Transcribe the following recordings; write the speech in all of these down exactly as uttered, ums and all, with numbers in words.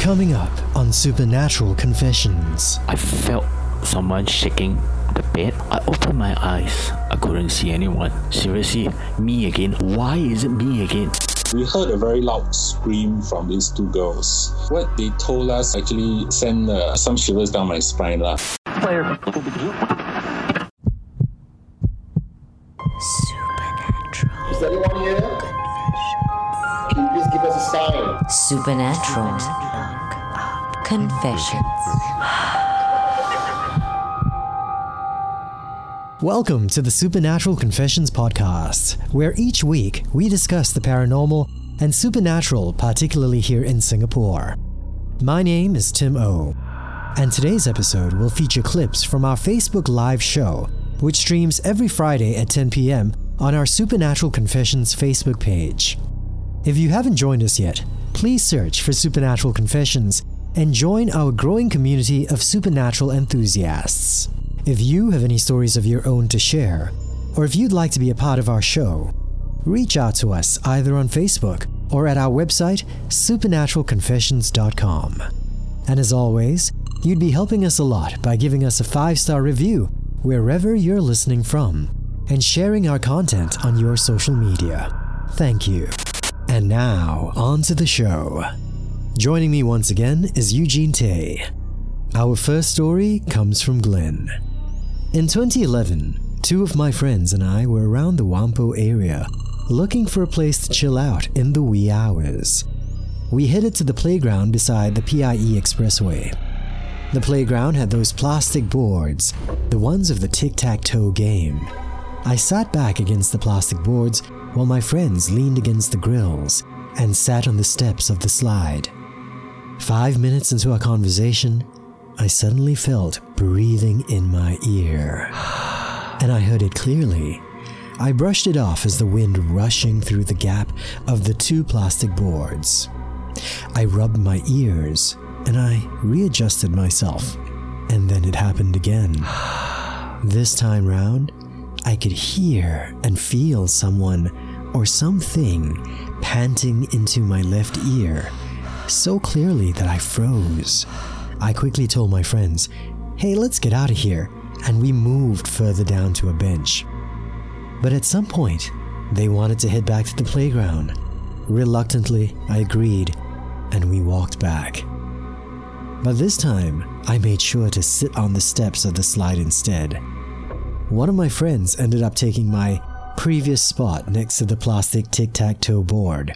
Coming up on Supernatural Confessions. I felt someone shaking the bed. I opened my eyes. I couldn't see anyone. Seriously, me again? Why is it me again? We heard a very loud scream from these two girls. What they told us actually sent uh, some shivers down my spine. La. Supernatural. Is there anyone here? Can you please give us a sign? Supernatural Confessions. Welcome to the Supernatural Confessions podcast, where each week we discuss the paranormal and supernatural, particularly here in Singapore. My name is Tim O, and today's episode will feature clips from our Facebook Live show, which streams every Friday at ten p.m. on our Supernatural Confessions Facebook page. If you haven't joined us yet, please search for Supernatural Confessions and join our growing community of supernatural enthusiasts. If you have any stories of your own to share, or if you'd like to be a part of our show, reach out to us either on Facebook or at our website, supernatural confessions dot com. And as always, you'd be helping us a lot by giving us a five-star review wherever you're listening from and sharing our content on your social media. Thank you. And now, on to the show. Joining me once again is Eugene Tay. Our first story comes from Glenn. In twenty eleven, two of my friends and I were around the Whampoa area looking for a place to chill out in the wee hours. We headed to the playground beside the P I E Expressway. The playground had those plastic boards, the ones of the tic-tac-toe game. I sat back against the plastic boards while my friends leaned against the grills and sat on the steps of the slide. Five minutes into our conversation, I suddenly felt breathing in my ear, and I heard it clearly. I brushed it off as the wind rushing through the gap of the two plastic boards. I rubbed my ears, and I readjusted myself, and then it happened again. This time round, I could hear and feel someone or something panting into my left ear so clearly that I froze. I quickly told my friends, "Hey, let's get out of here," and we moved further down to a bench. But at some point, they wanted to head back to the playground. Reluctantly, I agreed, and we walked back. But this time, I made sure to sit on the steps of the slide instead. One of my friends ended up taking my previous spot next to the plastic tic-tac-toe board.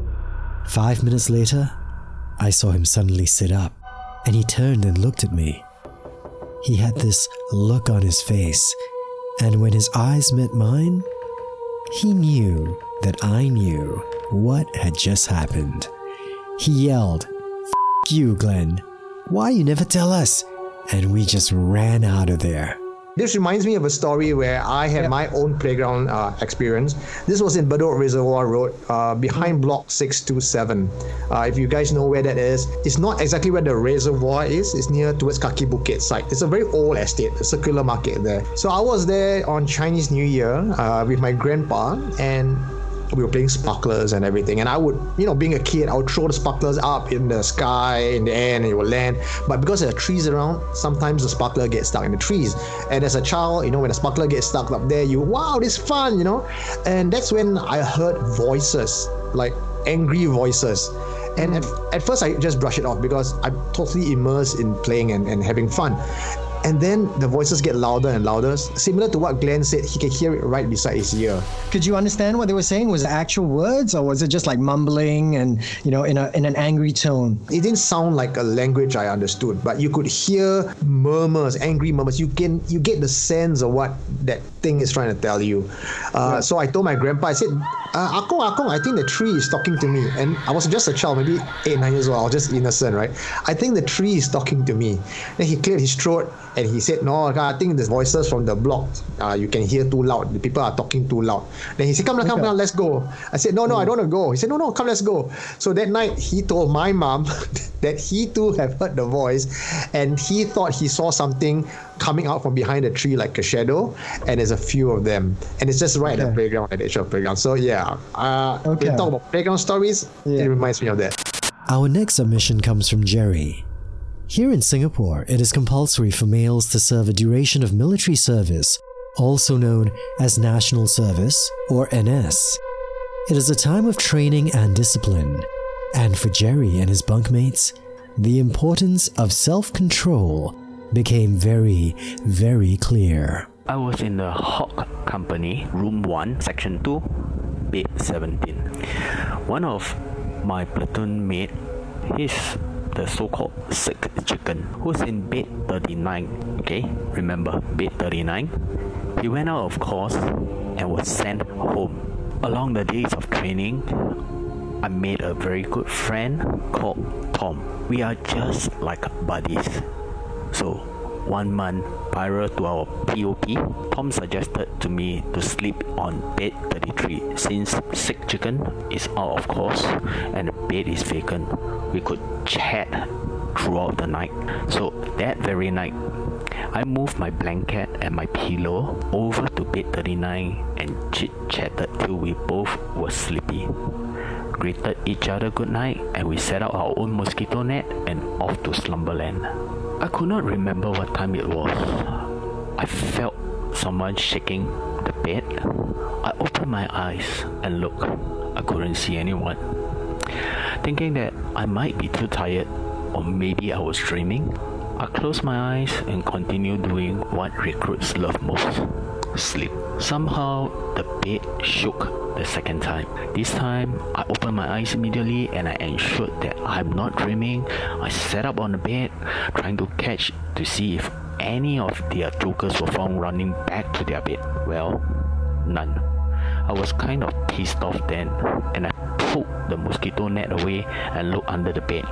Five minutes later, I saw him suddenly sit up, and he turned and looked at me. He had this look on his face, and when his eyes met mine, he knew that I knew what had just happened. He yelled, "F*** you, Glenn. Why you never tell us?" And we just ran out of there. This reminds me of a story where I had my own playground uh, experience. This was in Bedok Reservoir Road, uh, behind Block six two seven. Uh, if you guys know where that is, it's not exactly where the reservoir is. It's near towards Kaki Bukit side. It's a very old estate, a circular market there. So I was there on Chinese New Year uh, with my grandpa, and we were playing sparklers and everything, and I would, you know, being a kid, I would throw the sparklers up in the sky, in the air, and it would land. But because there are trees around, sometimes the sparkler gets stuck in the trees. And as a child, you know, when the sparkler gets stuck up there, you, wow, this is fun, you know. And that's when I heard voices, like angry voices. And at, at first, I just brush it off because I'm totally immersed in playing and, and having fun. And then the voices get louder and louder, similar to what Glenn said. He can hear it right beside his ear. Could you understand what they were saying? Was it actual words, or was it just like mumbling and, you know, in a in an angry tone? It didn't sound like a language I understood, but you could hear murmurs, angry murmurs. You can you get the sense of what that thing is trying to tell you. Uh, yeah. So I told my grandpa, I said, uh, Akong, Akong, I think the tree is talking to me. And I was just a child, maybe eight, nine years old. I was just innocent, right? I think the tree is talking to me. Then he cleared his throat and he said, no, I think the voices from the block, uh, you can hear too loud. The people are talking too loud. Then he said, come, come, come, come, let's go. I said, no, no, I don't want to go. He said, no, no, come, let's go. So that night, he told my mom that he too have heard the voice, and he thought he saw something coming out from behind the tree like a shadow, and there's a few of them, and it's just right okay. at the playground, at the edge of the playground. So yeah, uh, okay. when you talk about playground stories, yeah. it reminds me of that. Our next submission comes from Jerry. Here in Singapore, it is compulsory for males to serve a duration of military service, also known as National Service or N S. It is a time of training and discipline, and for Jerry and his bunkmates, the importance of self-control became very, very clear. I was in the Hawk Company, Room one, Section two, Bed seventeen. One of my platoon mate, he's the so-called sick chicken, who's in bed thirty-nine, okay? Remember, bed thirty-nine? He went out of course and was sent home. Along the days of training, I made a very good friend called Tom. We are just like buddies. So, one month prior to our P O P, Tom suggested to me to sleep on bed thirty-three. Since sick chicken is out of course and the bed is vacant, we could chat throughout the night. So that very night, I moved my blanket and my pillow over to bed thirty-nine and chit-chatted till we both were sleepy. Greeted each other good night, and we set out our own mosquito net and off to Slumberland. I could not remember what time it was. I felt someone shaking the bed. I opened my eyes and looked. I couldn't see anyone. Thinking that I might be too tired, or maybe I was dreaming, I closed my eyes and continued doing what recruits love most: sleep. Somehow the bed shook the second time. This time, I opened my eyes immediately and I ensured that I'm not dreaming. I sat up on the bed, trying to catch to see if any of their jokers were found running back to their bed. Well, none. I was kind of pissed off then, and I pulled the mosquito net away and looked under the bed.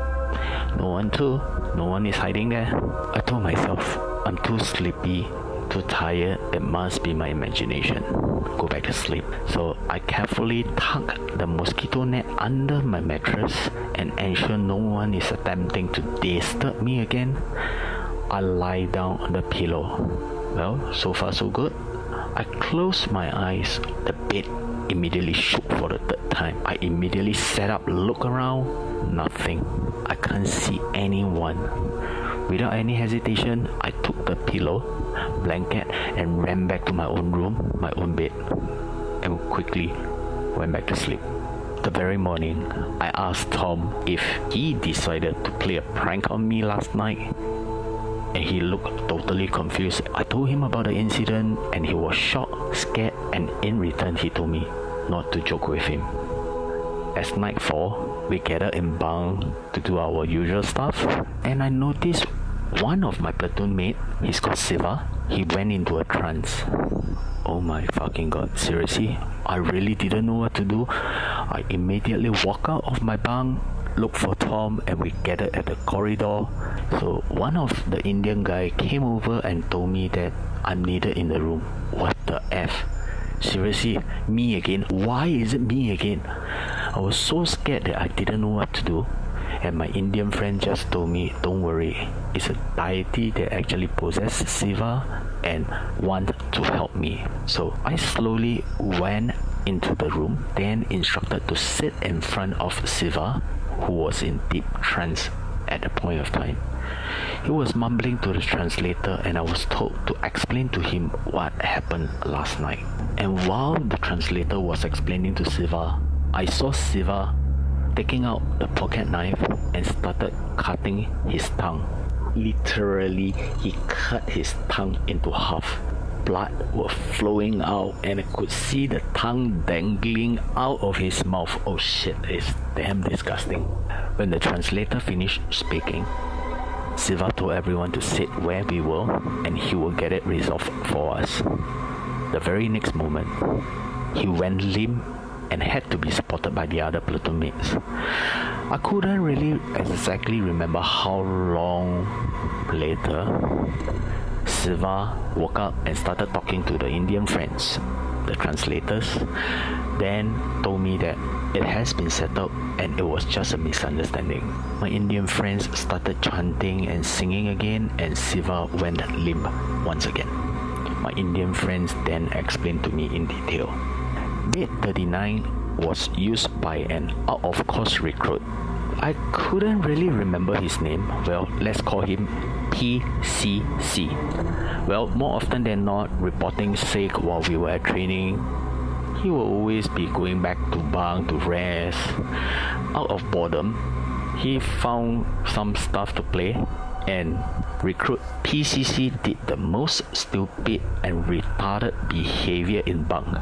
No one too. No one is hiding there. I told myself, I'm too sleepy, too tired, it must be my imagination. Go back to sleep. So I carefully tucked the mosquito net under my mattress and ensure no one is attempting to disturb me again. I lie down on the pillow. Well, so far so good. I closed my eyes. The bed immediately shook for the third time. I immediately sat up, looked around. Nothing. I can't see anyone. Without any hesitation, I took the pillow, blanket, and ran back to my own room, my own bed, and quickly went back to sleep. The very morning, I asked Tom if he decided to play a prank on me last night, and he looked totally confused. I told him about the incident, and he was shocked, scared, and in return he told me not to joke with him. As night fall, we gathered in bunk to do our usual stuff, and I noticed one of my platoon mate, he's called Siva, he went into a trance. Oh my fucking god, seriously? I really didn't know what to do. I immediately walked out of my bunk, looked for Tom, and we gathered at the corridor. So one of the Indian guy came over and told me that I'm needed in the room. What the F? Seriously, me again? Why is it me again? I was so scared that I didn't know what to do, and my Indian friend just told me, don't worry, it's a deity that actually possesses Siva and want to help me. So I slowly went into the room, then instructed to sit in front of Siva, who was in deep trance at the point of time. He was mumbling to the translator, and I was told to explain to him what happened last night. And while the translator was explaining to Siva, I saw Siva taking out the pocket knife and started cutting his tongue. Literally, he cut his tongue into half. Blood was flowing out, and I could see the tongue dangling out of his mouth. Oh shit, it's damn disgusting. When the translator finished speaking, Siva told everyone to sit where we were, and he will get it resolved for us. The very next moment, he went limp and had to be supported by the other platoon mates. I couldn't really exactly remember how long later Siva woke up and started talking to the Indian friends, the translators, then told me that it has been settled and it was just a misunderstanding. My Indian friends started chanting and singing again, and Siva went limp once again. My Indian friends then explained to me in detail. Bed thirty-nine was used by an out-of-course recruit. I couldn't really remember his name. Well, let's call him P C C. Well, more often than not, reporting sick while we were at training. He will always be going back to bunk to rest. Out of boredom, he found some stuff to play, and recruit P C C did the most stupid and retarded behavior in bunk.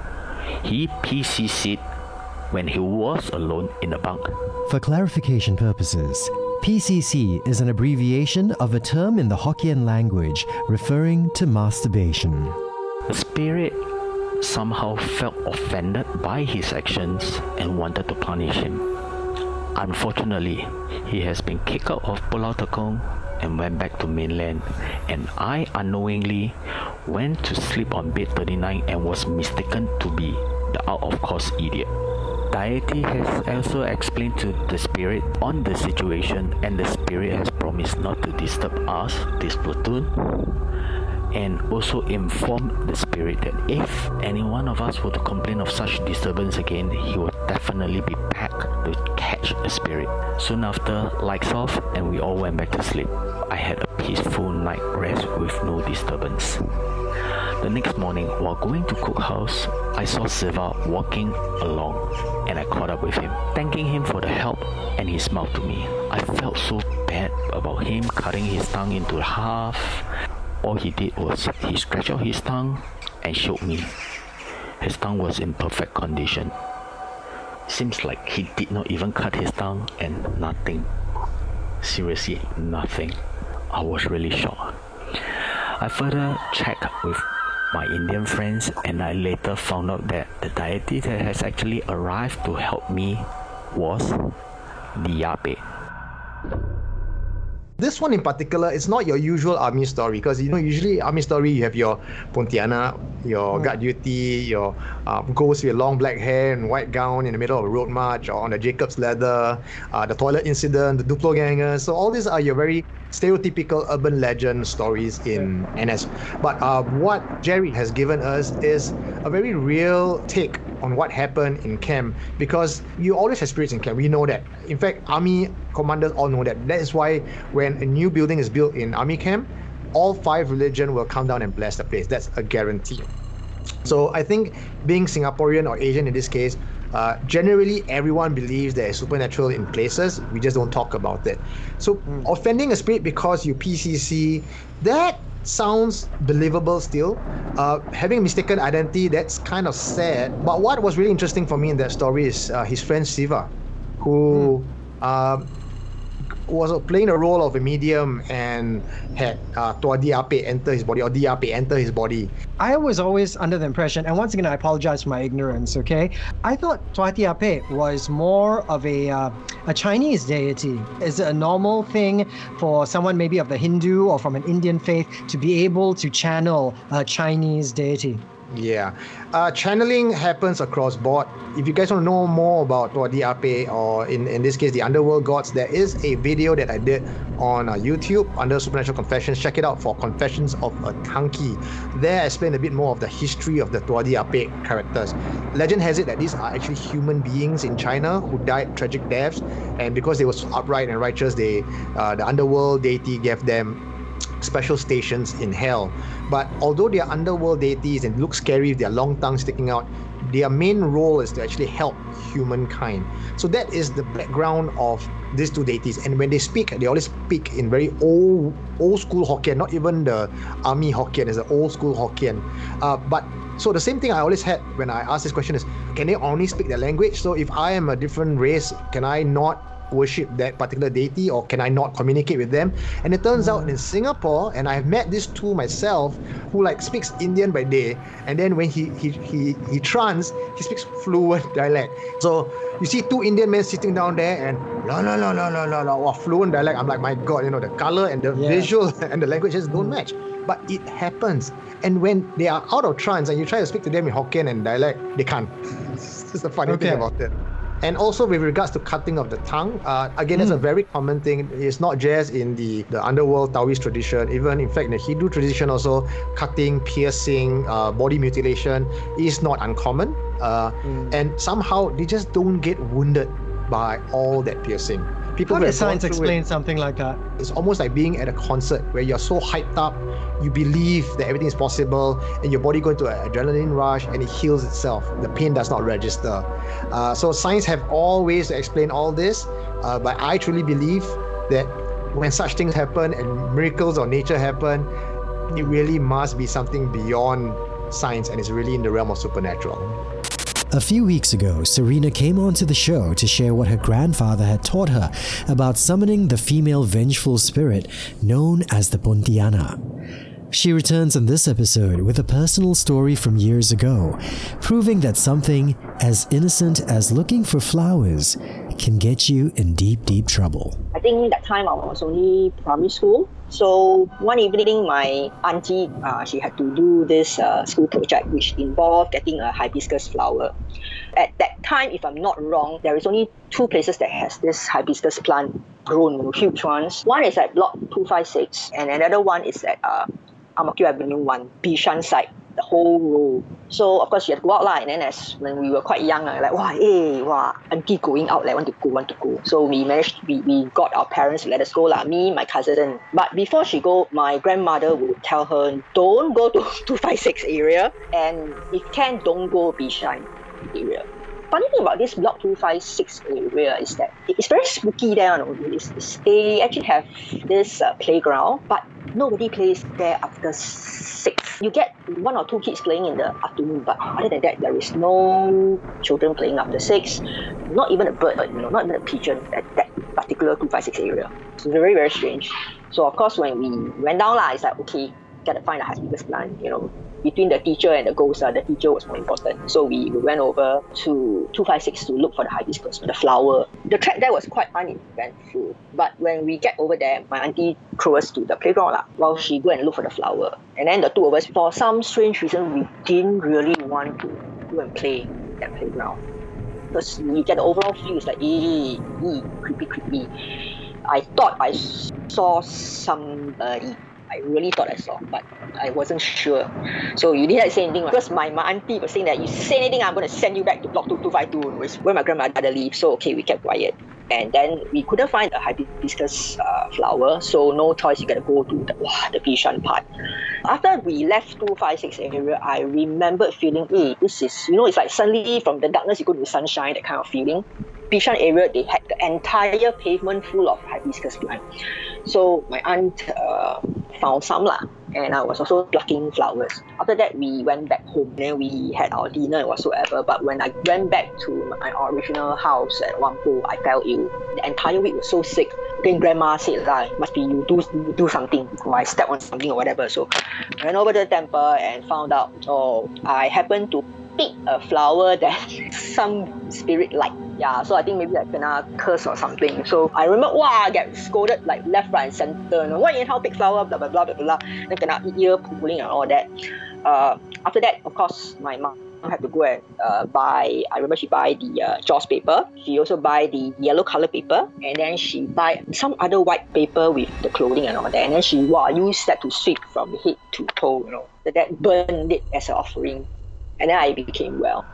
He P C C'd when he was alone in a bunk. For clarification purposes, P C C is an abbreviation of a term in the Hokkien language referring to masturbation. The spirit somehow felt offended by his actions and wanted to punish him. Unfortunately, he has been kicked out of Pulau Tekong and went back to mainland, and I unknowingly went to sleep on bed thirty-nine and was mistaken to be the out-of-course idiot. Deity has also explained to the spirit on the situation, and the spirit has promised not to disturb us, this platoon, and also informed the spirit that if any one of us were to complain of such disturbance again, he would definitely be packed to catch a spirit. Soon after, lights off and we all went back to sleep. I had a peaceful night rest with no disturbance. The next morning, while going to Cook House, I saw Siva walking along and I caught up with him, thanking him for the help, and he smiled to me. I felt so bad about him cutting his tongue into half. All he did was he stretched out his tongue and showed me. His tongue was in perfect condition. Seems like he did not even cut his tongue, and nothing. Seriously, nothing. I was really shocked. I further checked with my Indian friends, and I later found out that the deity that has actually arrived to help me was the Yape. This one in particular is not your usual army story, because you know usually army story you have your Pontianak, your guard duty, your uh, ghost with long black hair and white gown in the middle of a road march, or on the Jacob's ladder, uh, the toilet incident, the Duplo gangers. So all these are your very stereotypical urban legend stories in N S. But uh, what Jerry has given us is a very real take on what happened in camp, because you always have spirits in camp. We know that. In fact, army commanders all know that. That is why when a new building is built in army camp, all five religion will come down and bless the place. That's a guarantee. So I think being Singaporean or Asian in this case, uh, generally everyone believes there is supernatural in places. We just don't talk about it. So mm. offending a spirit because you P C C, that sounds believable still. Uh, having mistaken identity, that's kind of sad. But what was really interesting for me in that story is uh, his friend Siva, who mm. uh, was playing a role of a medium and had uh, Tua Diape enter his body, or Diape enter his body. I was always under the impression, and once again I apologize for my ignorance, okay? I thought Tua Diape was more of a uh, a Chinese deity. Is it a normal thing for someone maybe of the Hindu or from an Indian faith to be able to channel a Chinese deity? Yeah, uh, channeling happens across board. If you guys want to know more about Tua Diape, or in, in this case the underworld gods, there is a video that I did on uh, YouTube under Supernatural Confessions. Check it out for Confessions of a Tanki. There I explain a bit more of the history of the Tua Diape characters. Legend has it that these are actually human beings in China who died tragic deaths, and because they were so upright and righteous, they uh, the underworld deity gave them special stations in hell. But although they are underworld deities and look scary with their long tongue sticking out, their main role is to actually help humankind. So that is the background of these two deities. And when they speak, they always speak in very old old school Hokkien, not even the army Hokkien, it's the old school Hokkien. Uh, but so the same thing I always had when I asked this question is, can they only speak their language? So if I am a different race, can I not worship that particular deity, or can I not communicate with them? And it turns out in Singapore, and I've met these two myself, who like speaks Indian by day, and then when he he he he trans, he speaks fluent dialect. So you see two Indian men sitting down there and la la la la la la la, wow, fluent dialect. I'm like, my God, you know, the color and the yeah. visual and the language just don't match. But it happens. And when they are out of trance and you try to speak to them in Hokkien and dialect, they can't. This is the funny okay. thing about it. And also with regards to cutting of the tongue, uh, again, mm. it's a very common thing. It's not just in the, the underworld Taoist tradition. Even in fact, in the Hindu tradition also, cutting, piercing, uh, body mutilation is not uncommon. Uh, mm. And somehow they just don't get wounded. by all that piercing. People How who does have gone science through explain it, something like that? it's almost like being at a concert where you're so hyped up, you believe that everything is possible, and your body goes into an adrenaline rush and it heals itself. The pain does not register. Uh, so science have all ways to explain all this, uh, but I truly believe that when such things happen and miracles of nature happen, it really must be something beyond science, and it's really in the realm of supernatural. A few weeks ago, Serena came onto the show to share what her grandfather had taught her about summoning the female vengeful spirit known as the Pontiana. She returns in this episode with a personal story from years ago, proving that something as innocent as looking for flowers can get you in deep, deep trouble. I think that time I was only primary school. So one evening, my auntie, uh, she had to do this uh, school project which involved getting a hibiscus flower. At that time, if I'm not wrong, there is only two places that has this hibiscus plant grown, huge ones. One is at Block two five six, and another one is at uh, Ang Mo Kio Avenue one, Bishan side, the whole row. So of course you had to go out lah, and then as when we were quite young, uh, like wow, eh, wow, auntie going out, like want to go, want to go. So we managed, we, we got our parents to let us go lah, me, my cousin. But before she go, my grandmother would tell her, don't go to two five six area, and if can, don't go Bishan area. Funny thing about this Block two five six area is that it's very spooky there. You know? It's, it's, they actually have this uh, playground, but nobody plays there after six. You get one or two kids playing in the afternoon, but other than that, there is no children playing after six. Not even a bird, you know, not even a pigeon at that particular two five six area. It's very, very strange. So of course, when we went down, lah, it's like, okay, gotta find a hibiscus plant, you know. Between the teacher and the ghost, uh, the teacher was more important. So we, we went over to two five six to look for the hibiscus, the flower. The trek there was quite uneventful. But when we get over there, my auntie threw us to the playground lah, while she go and look for the flower. And then the two of us, for some strange reason, we didn't really want to go and play that playground. Because you get the overall feel, it's like, ee, ee, creepy, creepy. I thought I saw somebody. I really thought I saw, but I wasn't sure. So you didn't say anything, because my, my auntie was saying that you say anything, I'm going to send you back to block two two five two, where my grandmother lived. So okay, we kept quiet. And then we couldn't find a hibiscus uh, flower, so no choice, you got to go to the, wow, the Bishan part. After we left two five six area, I remembered feeling, hey, this is, you know, it's like suddenly from the darkness you go to the sunshine, that kind of feeling. Bishan area, they had the entire pavement full of hibiscus plant. So my aunt uh, found some lah, and I was also plucking flowers. After that, we went back home. Then we had our dinner and whatsoever. But when I went back to my original house at Whampoa, I fell ill. The entire week was so sick. Then grandma said, ah, must be you do you do something, or I step on something or whatever. So I went over to the temple and found out, oh, I happened to pick a flower that some spirit like. Yeah, so I think maybe I kena curse or something. So I remember, wow, I get scolded like left, right, and center. You know, why you how pick flower, blah, blah, blah, blah, blah. Then kena ear pulling and all that. Uh, after that, of course, my mom had to go and uh, buy, I remember she buy the uh, Jaws paper. She also buy the yellow color paper. And then she buy some other white paper with the clothing and all that. And then she, wow, used that to sweep from head to toe, you know. That, that burned it as an offering. And then I became well.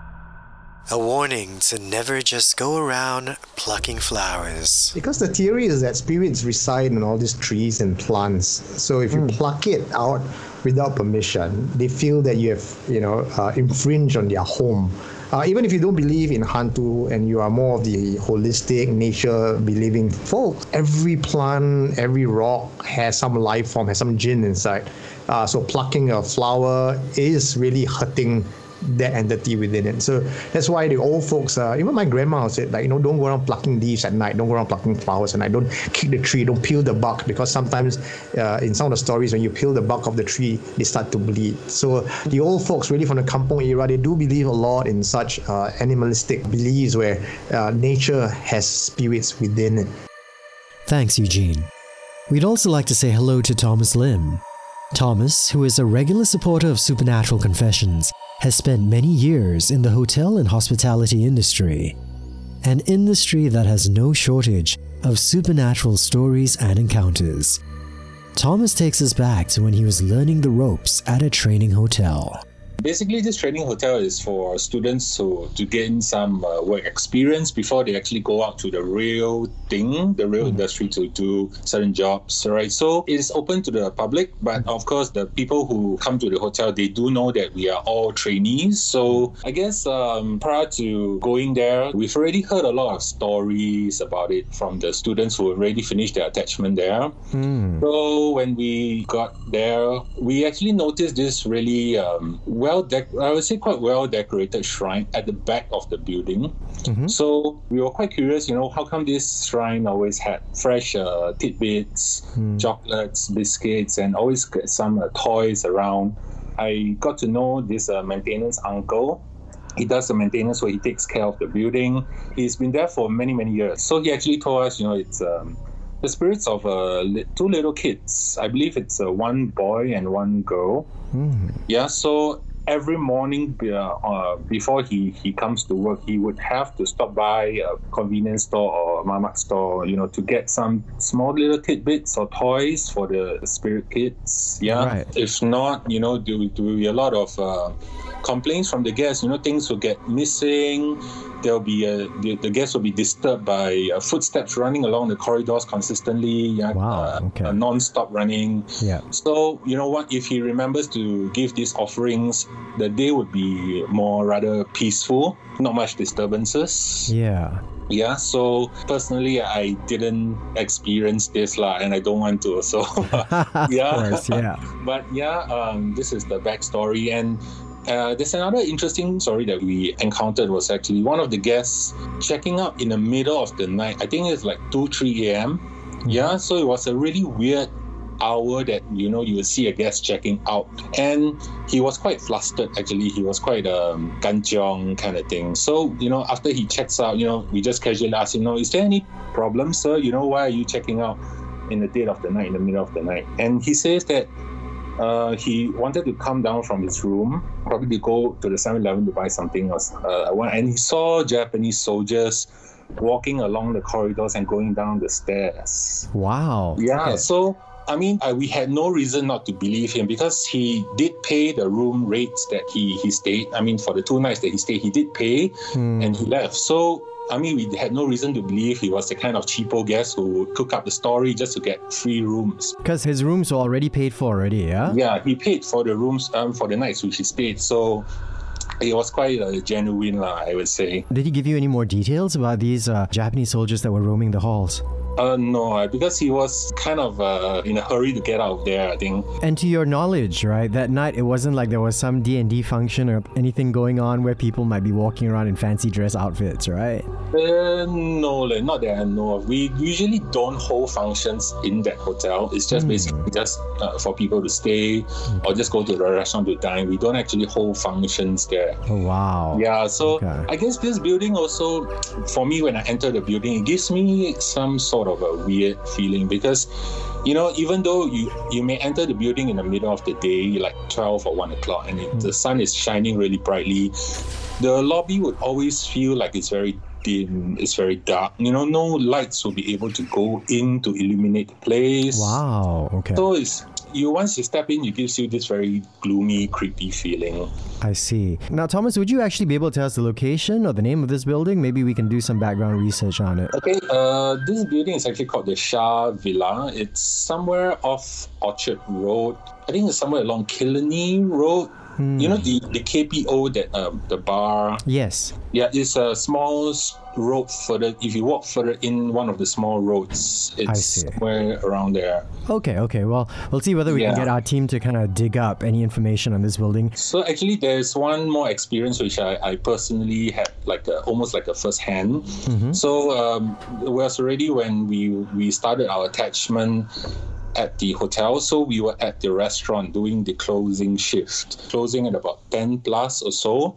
A warning to never just go around plucking flowers. Because the theory is that spirits reside in all these trees and plants. So if you mm. pluck it out without permission, they feel that you have, you know, uh, infringed on their home. Uh, even if you don't believe in Hantu and you are more of the holistic, nature-believing folk, every plant, every rock has some life form, has some jinn inside. Uh, so plucking a flower is really hurting that entity within it. So that's why the old folks, uh, even my grandma said, like, you know, don't go around plucking leaves at night, don't go around plucking flowers at night, don't kick the tree, don't peel the bark, because sometimes uh, in some of the stories, when you peel the bark of the tree, they start to bleed. So the old folks, really from the Kampong era, they do believe a lot in such uh, animalistic beliefs where uh, nature has spirits within it. Thanks, Eugene. We'd also like to say hello to Thomas Lim. Thomas, who is a regular supporter of Supernatural Confessions, has spent many years in the hotel and hospitality industry, an industry that has no shortage of supernatural stories and encounters. Thomas takes us back to when he was learning the ropes at a training hotel. Basically, this training hotel is for students to, to gain some uh, work experience before they actually go out to the real thing, the real mm. industry to do certain jobs, right? So it is open to the public, but of course, the people who come to the hotel, they do know that we are all trainees. So I guess um, prior to going there, we've already heard a lot of stories about it from the students who already finished their attachment there. Mm. So when we got there, we actually noticed this really um, well, dec- I would say quite well decorated shrine at the back of the building. Mm-hmm. So we were quite curious, you know, how come this shrine always had fresh uh, tidbits, mm. chocolates, biscuits, and always get some uh, toys around. I got to know this uh, maintenance uncle. He does the maintenance where he takes care of the building. He's been there for many, many years. So he actually told us, you know, it's um, the spirits of uh, li- two little kids. I believe it's uh, one boy and one girl. Mm. Yeah, so every morning uh, uh, before he, he comes to work, he would have to stop by a convenience store or a mamak store, you know, to get some small little tidbits or toys for the spirit kids. Yeah. Right. If not, you know, there will be a lot of uh, complaints from the guests. You know, things will get missing. There'll be a, the, the guests will be disturbed by uh, footsteps running along the corridors consistently. Yeah, wow, uh, okay. uh, non-stop running. Yeah. So, you know what, if he remembers to give these offerings, the day would be more rather peaceful, not much disturbances. Yeah. Yeah, so personally, I didn't experience this lah, and I don't want to. So, yeah. Of course, yeah. But yeah, um, this is the backstory. And Uh, there's another interesting story that we encountered was actually one of the guests checking out in the middle of the night. I think it's like two, three a.m. Mm-hmm. Yeah, so it was a really weird hour that, you know, you would see a guest checking out. And he was quite flustered, actually. He was quite um, kanchiong kind of thing. So, you know, after he checks out, you know, we just casually asked him, no, is there any problem, sir? You know, why are you checking out in the dead of the night, in the middle of the night? And he says that Uh, he wanted to come down from his room, probably go to the seven eleven to buy something, or, uh, and he saw Japanese soldiers walking along the corridors and going down the stairs. Wow. Yeah, okay. So, I mean, uh, we had no reason not to believe him because he did pay the room rates that he, he stayed. I mean, for the two nights that he stayed, he did pay hmm. and he left. So, I mean, we had no reason to believe he was the kind of cheapo guest who would cook up the story just to get free rooms. Because his rooms were already paid for already, yeah? Yeah, he paid for the rooms um, for the nights which he stayed. So it was quite uh, genuine, lah, I would say. Did he give you any more details about these uh, Japanese soldiers that were roaming the halls? Uh, no, because he was kind of uh, in a hurry to get out of there, I think. And to your knowledge, right, that night it wasn't like there was some D and D function or anything going on where people might be walking around in fancy dress outfits, right? Uh, no, like, not that I know of. We usually don't hold functions in that hotel. It's just mm. basically just uh, for people to stay mm. or just go to the restaurant to dine. We don't actually hold functions there. Oh, wow. Yeah, so okay. I guess this building also, for me, when I enter the building, it gives me some sort of a weird feeling because, you know, even though you, you may enter the building in the middle of the day, like twelve or one o'clock, and it, mm. the sun is shining really brightly, the lobby would always feel like it's very dim, it's very dark. You know, no lights will be able to go in to illuminate the place. Wow, okay. So it's, you once you step in, it gives you this very gloomy, creepy feeling. I see. Now, Thomas, would you actually be able to tell us the location or the name of this building? Maybe we can do some background research on it. Okay, uh, this building is actually called the Shah Villa. It's somewhere off Orchard Road. I think it's somewhere along Killarney Road. Hmm. You know, the, the K P O, that um, the bar? Yes. Yeah, it's a small road further. If you walk further in one of the small roads, it's somewhere around there. Okay, okay. Well, we'll see whether we yeah. can get our team to kind of dig up any information on this building. So actually, there's one more experience which I, I personally had, like a, almost like a first hand. Mm-hmm. So um, it was already when we we started our attachment at the hotel. So we were at the restaurant doing the closing shift, closing at about ten plus or so.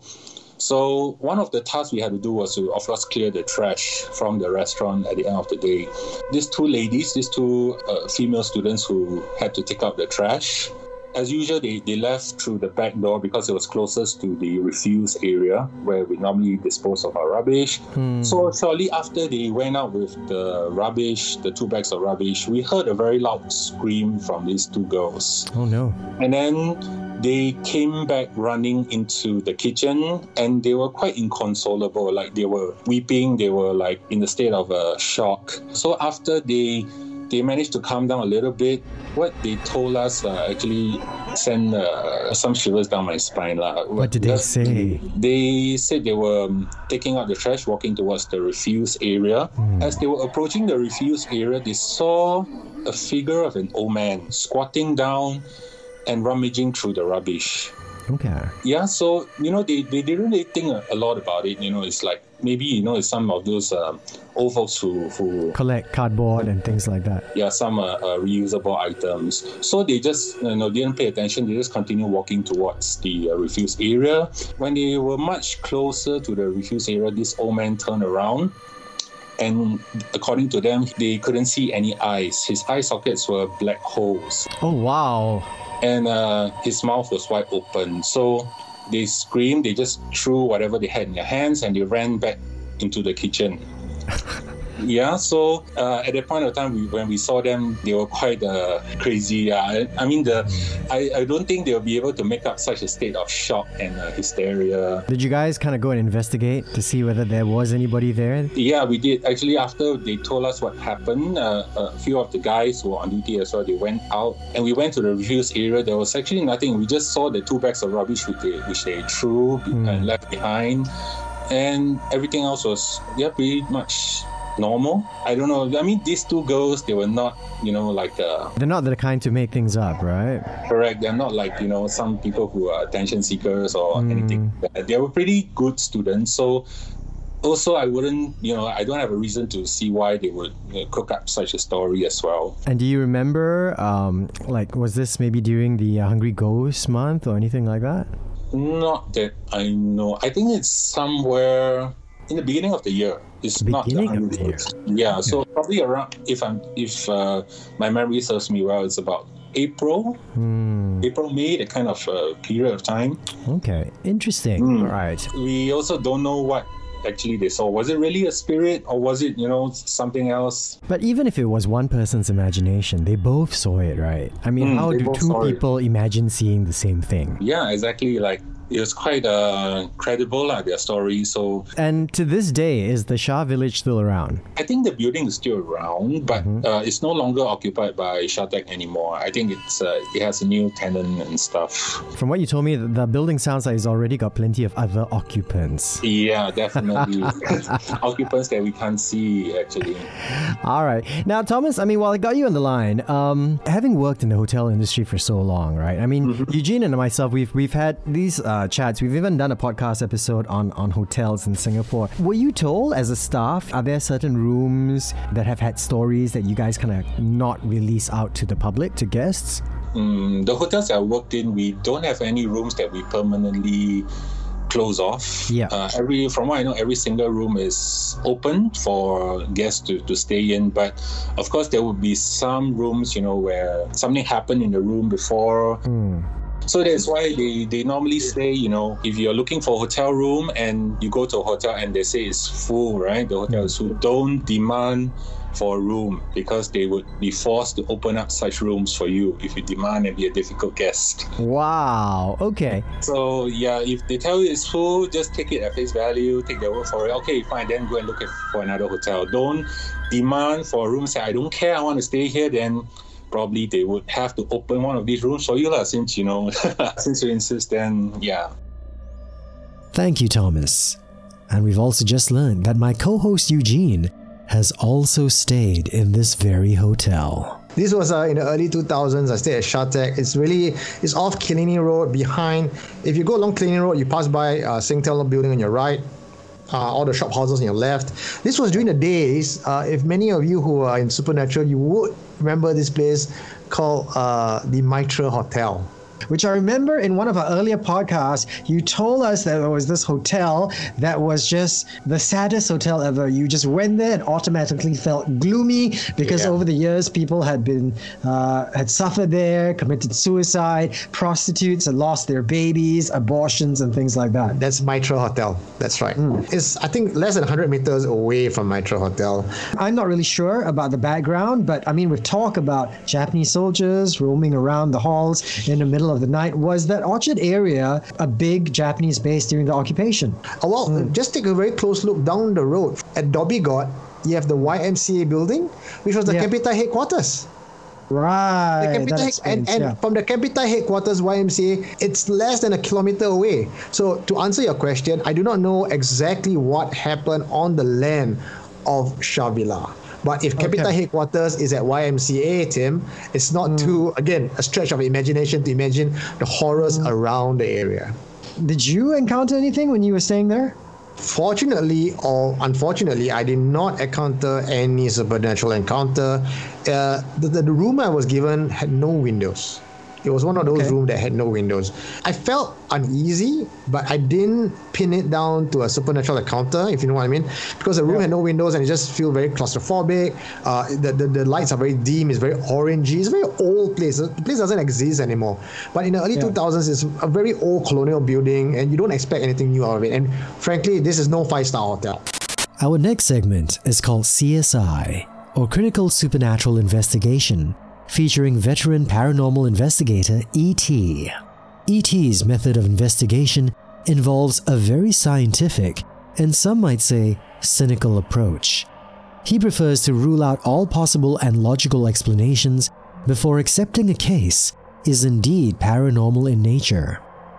So one of the tasks we had to do was to, of course, clear the trash from the restaurant at the end of the day. These two ladies, these two uh, female students who had to take out the trash, as usual, they, they left through the back door because it was closest to the refuse area where we normally dispose of our rubbish. Hmm. So shortly after they went out with the rubbish, the two bags of rubbish, we heard a very loud scream from these two girls. Oh no. And then they came back running into the kitchen, and they were quite inconsolable. Like, they were weeping, they were like in a state of uh, shock. So after they they managed to calm down a little bit, what they told us uh, actually sent uh, some shivers down my spine. Uh. What did they say? They said they were um, taking out the trash, walking towards the refuse area. Mm. As they were approaching the refuse area, they saw a figure of an old man squatting down and rummaging through the rubbish. Okay. Yeah, so, you know, they, they didn't really think a, a lot about it. You know, it's like, maybe, you know, it's some of those um, old folks who, who... collect cardboard and things like that. Yeah, some uh, uh, reusable items. So they just, you know, didn't pay attention. They just continued walking towards the uh, refuse area. When they were much closer to the refuse area, this old man turned around. And according to them, they couldn't see any eyes. His eye sockets were black holes. Oh, wow. And uh, his mouth was wide open. So they screamed, they just threw whatever they had in their hands, and they ran back into the kitchen. Yeah, so uh, at that point of time, we, when we saw them, they were quite uh, crazy. Uh, I, I mean, the I, I don't think they'll be able to make up such a state of shock and uh, hysteria. Did you guys kind of go and investigate to see whether there was anybody there? Yeah, we did. Actually, after they told us what happened, uh, a few of the guys who were on duty as well, they went out and we went to the refuse area. There was actually nothing. We just saw the two bags of rubbish which they, which they threw mm. and left behind. And everything else was, yeah, pretty much normal. I don't know. I mean, these two girls, they were not, you know, like... Uh, They're not the kind to make things up, right? Correct. They're not like, you know, some people who are attention seekers or mm. anything like that. They were pretty good students. So also, I wouldn't, you know, I don't have a reason to see why they would you know, cook up such a story as well. And do you remember, um, like, was this maybe during the uh, Hungry Ghost month or anything like that? Not that I know. I think it's somewhere in the beginning of the year. It's the not beginning the of the year. Yeah, so yeah. Probably around, if I'm, if uh, my memory serves me well, it's about April, mm. April, May, that kind of uh, period of time. Okay, interesting. Mm. All right. We also don't know what actually they saw. Was it really a spirit, or was it, you know, something else? But even if it was one person's imagination, they both saw it, right? I mean, mm, how do two people it. imagine seeing the same thing? Yeah, exactly. Like, it was quite uh, credible, like, their story. So, and to this day, is the Shah Village still around? I think the building is still around, but mm-hmm. uh, it's no longer occupied by Shatec anymore. I think it's uh, it has a new tenant and stuff. From what you told me, the building sounds like it's already got plenty of other occupants. Yeah, definitely. Occupants that we can't see, actually. All right. Now, Thomas, I mean, while I got you on the line, um, having worked in the hotel industry for so long, right? I mean, mm-hmm. Eugene and myself, we've we've had these uh, chats. We've even done a podcast episode on, on hotels in Singapore. Were you told as a staff, are there certain rooms that have had stories that you guys kind of not release out to the public, to guests? Mm, the hotels I worked in, we don't have any rooms that we permanently close off. Yeah. Uh, every from what I know, every single room is open for guests to, to stay in. But of course, there would be some rooms, you know, where something happened in the room before. Mm. So that's why they, they normally say, you know, if you're looking for a hotel room and you go to a hotel and they say it's full, right? The hotel is full. Don't demand for a room, because they would be forced to open up such rooms for you if you demand and be a difficult guest. Wow. Okay. So yeah, if they tell you it's full, just take it at face value, take their word for it. Okay, fine, then go and look at, for another hotel. Don't demand for a room, say, I don't care, I want to stay here, then probably they would have to open one of these rooms for you, lah, since, you know, since you insist, then yeah. Thank you, Thomas. And we've also just learned that my co-host Eugene has also stayed in this very hotel. This was uh, in the early two thousands. I stayed at Shatec. It's really, it's off Killiney Road behind. If you go along Killiney Road, you pass by uh, Singtel building on your right. Uh, all the shop houses on your left. This was during the days, uh, if many of you who are in Supernatural, you would remember this place called uh, the Mitra Hotel. which I remember in one of our earlier podcasts, you told us that there was this hotel that was just the saddest hotel ever. You just went there and automatically felt gloomy because Yeah. over the years people had been uh, had suffered there, committed suicide, prostitutes had lost their babies, abortions and things like that. That's Mitra Hotel. That's right. Hmm. It's, I think, less than one hundred meters away from Mitra Hotel. I'm not really sure about the background, but I mean, with talk about Japanese soldiers roaming around the halls in the middle of the night, was that Orchard area a big Japanese base during the occupation? Oh, well, just take a very close look down the road. At Dhoby Ghaut, you have the Y M C A building, which was the Yeah. Kempeitai headquarters. Right. The that Kempeitai, and explains, and yeah. from the Kempeitai headquarters Y M C A, it's less than a kilometer away. So to answer your question, I do not know exactly what happened on the land of Shavila. But if Kempeitai Okay. headquarters is at Y M C A, Tim, it's not too, again, a stretch of imagination to imagine the horrors around the area. Did you encounter anything when you were staying there? Fortunately or unfortunately, I did not encounter any supernatural encounter. Uh, the, the, the room I was given had no windows. It was one of those Okay. rooms that had no windows. I felt uneasy, but I didn't pin it down to a supernatural encounter, if you know what I mean. Because the room Yeah. had no windows and it just feel very claustrophobic. Uh, the, the, the lights are very dim, it's very orangey. It's a very old place. The place doesn't exist anymore. But in the early Yeah. two thousands, it's a very old colonial building and you don't expect anything new out of it. And frankly, this is no five-star hotel. Our next segment is called C S I, or Critical Supernatural Investigation, featuring veteran paranormal investigator E T. E T's method of investigation involves a very scientific, and some might say cynical approach. He prefers to rule out all possible and logical explanations before accepting a case is indeed paranormal in nature.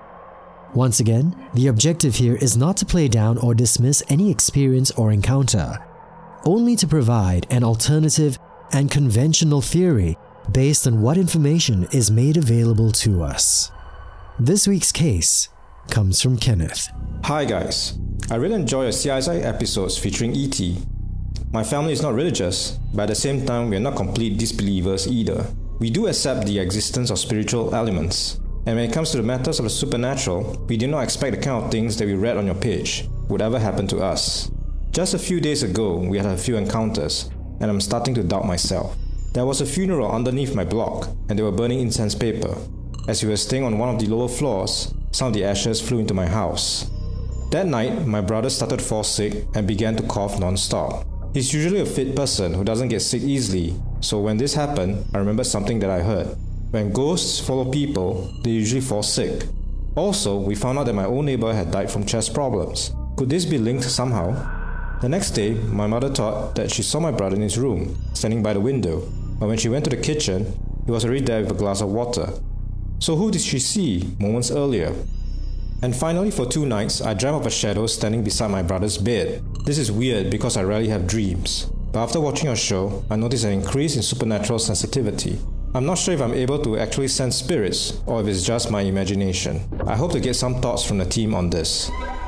Once again, the objective here is not to play down or dismiss any experience or encounter, only to provide an alternative and conventional theory based on what information is made available to us. This week's case comes from Kenneth. Hi guys, I really enjoy your C S I episodes featuring E T. My family is not religious, but at the same time we are not complete disbelievers either. We do accept the existence of spiritual elements, and when it comes to the matters of the supernatural, we do not expect the kind of things that we read on your page would ever happen to us. Just a few days ago, we had a few encounters, and I'm starting to doubt myself. There was a funeral underneath my block, and they were burning incense paper. As we were staying on one of the lower floors, some of the ashes flew into my house. That night, my brother started to fall sick and began to cough non-stop. He's usually a fit person who doesn't get sick easily, so when this happened, I remembered something that I heard. When ghosts follow people, they usually fall sick. Also, we found out that my own neighbor had died from chest problems. Could this be linked somehow? The next day, my mother thought that she saw my brother in his room, standing by the window. But when she went to the kitchen, he was already there with a glass of water. So who did she see moments earlier? And finally, for two nights, I dreamt of a shadow standing beside my brother's bed. This is weird because I rarely have dreams. But after watching your show, I noticed an increase in supernatural sensitivity. I'm not sure if I'm able to actually sense spirits or if it's just my imagination. I hope to get some thoughts from the team on this.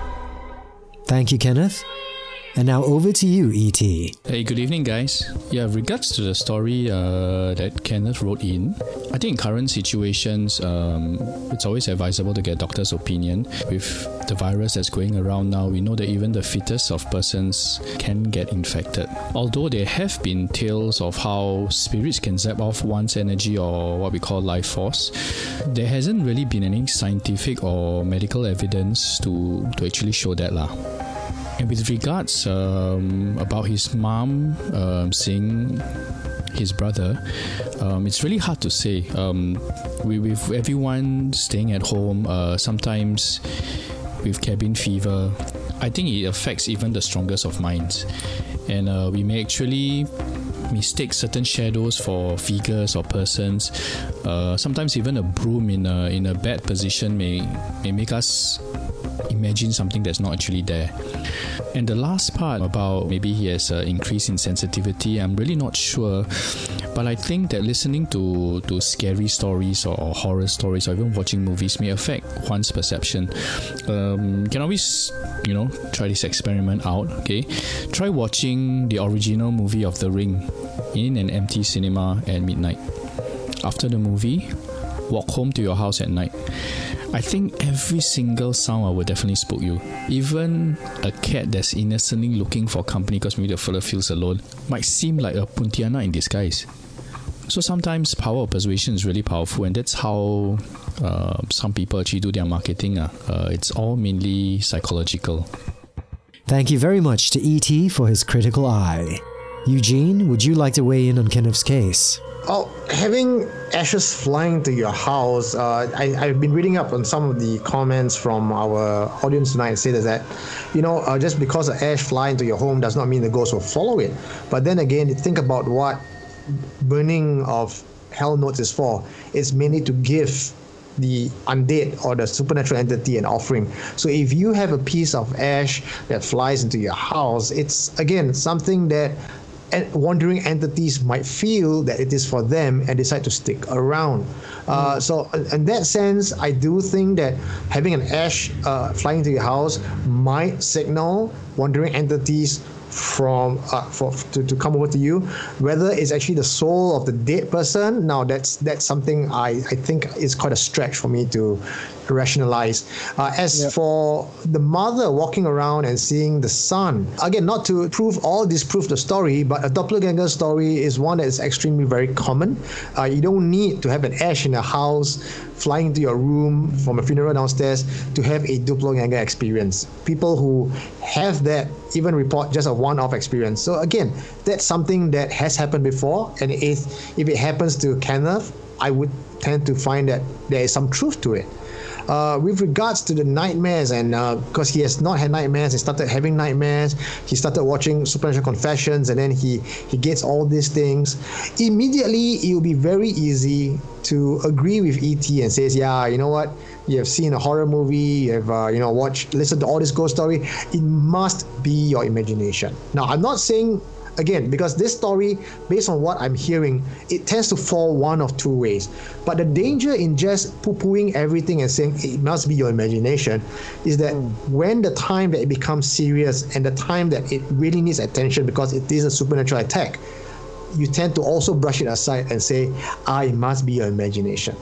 Thank you, Kenneth. And now over to you, E T. Hey, good evening, guys. Yeah, regards to the story uh, that Kenneth wrote in, I think in current situations, um, it's always advisable to get a doctor's opinion. With the virus that's going around now, we know that even the fittest of persons can get infected. Although there have been tales of how spirits can zap off one's energy or what we call life force, there hasn't really been any scientific or medical evidence to, to actually show that lah. And with regards um, about his mom um, seeing his brother, um, it's really hard to say. Um, we, with everyone staying at home, uh, sometimes with cabin fever, I think it affects even the strongest of minds. And uh, we may actually mistake certain shadows for figures or persons. Uh, sometimes even a broom in a, in a bad position may, may make us imagine something that's not actually there. And the last part about maybe he has an increase in sensitivity, I'm really not sure. But I think that listening to, to scary stories or, or horror stories or even watching movies may affect one's perception. Um, you can always, you know, try this experiment out, okay? Try watching the original movie of The Ring in an empty cinema at midnight. After the movie, walk home to your house at night, I think every single sound will definitely spook you. Even a cat that's innocently looking for company because maybe the fella feels alone might seem like a Pontianak in disguise. So sometimes power of persuasion is really powerful, and that's how uh, some people actually do their marketing. Uh. Uh, it's all mainly psychological. Thank you very much to E T for his critical eye. Eugene, would you like to weigh in on Kenneth's case? Oh, having ashes flying to your house, uh, I, I've been reading up on some of the comments from our audience tonight. Say that, you know, uh, just because an ash fly into your home does not mean the ghost will follow it. But then again, think about what burning of hell notes is for. It's mainly to give the undead or the supernatural entity an offering. So if you have a piece of ash that flies into your house, it's again something that wandering entities might feel that it is for them and decide to stick around. Uh, so in that sense, I do think that having an ash uh, flying into your house might signal wandering entities from uh, for to, to come over to you. Whether it's actually the soul of the dead person, now that's that's something I, I think is quite a stretch for me to rationalize. Uh, as yep. for the mother walking around and seeing the son, again, not to prove or disprove the story, but a doppelganger story is one that is extremely very common. Uh, you don't need to have an ash in a house flying into your room from a funeral downstairs to have a doppelganger experience. People who have that even report just a one-off experience. So again, that's something that has happened before, and if, if it happens to Kenneth, I would tend to find that there is some truth to it. Uh, with regards to the nightmares, and because uh, he has not had nightmares, he started having nightmares, he started watching Supernatural Confessions, and then he, he gets all these things. Immediately, it will be very easy to agree with E T and says, yeah, you know what, you have seen a horror movie, you have uh, you know watched, listened to all this ghost story, it must be your imagination. Now, I'm not saying, again, because this story, based on what I'm hearing, it tends to fall one of two ways. But the danger in just poo-pooing everything and saying it must be your imagination is that mm. when the time that it becomes serious and the time that it really needs attention because it is a supernatural attack, you tend to also brush it aside and say, ah, it must be your imagination.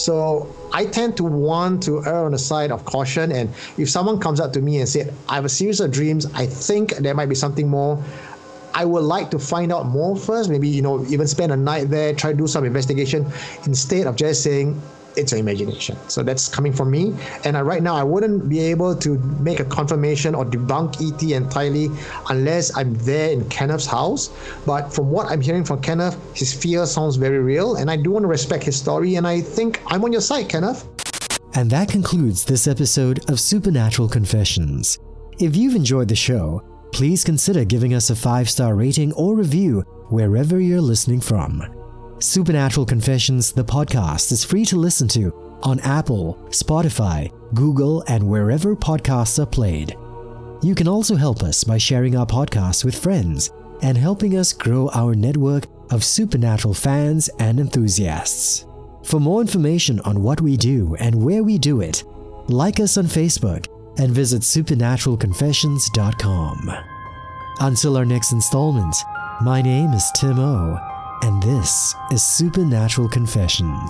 So I tend to want to err on the side of caution, and if someone comes up to me and said, I have a series of dreams, I think there might be something more, I would like to find out more first, maybe, you know, even spend a night there, try to do some investigation instead of just saying it's your imagination. So that's coming from me. And I, right now, I wouldn't be able to make a confirmation or debunk E T entirely unless I'm there in Kenneth's house. But from what I'm hearing from Kenneth, his fear sounds very real. And I do want to respect his story. And I think I'm on your side, Kenneth. And that concludes this episode of Supernatural Confessions. If you've enjoyed the show, please consider giving us a five-star rating or review wherever you're listening from. Supernatural Confessions, the podcast, is free to listen to on Apple, Spotify, Google, and wherever podcasts are played. You can also help us by sharing our podcast with friends and helping us grow our network of supernatural fans and enthusiasts. For more information on what we do and where we do it, like us on Facebook and visit supernatural confessions dot com. Until our next installment, my name is Tim O, and this is Supernatural Confessions.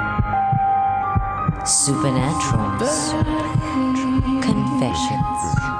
Supernatural Confessions.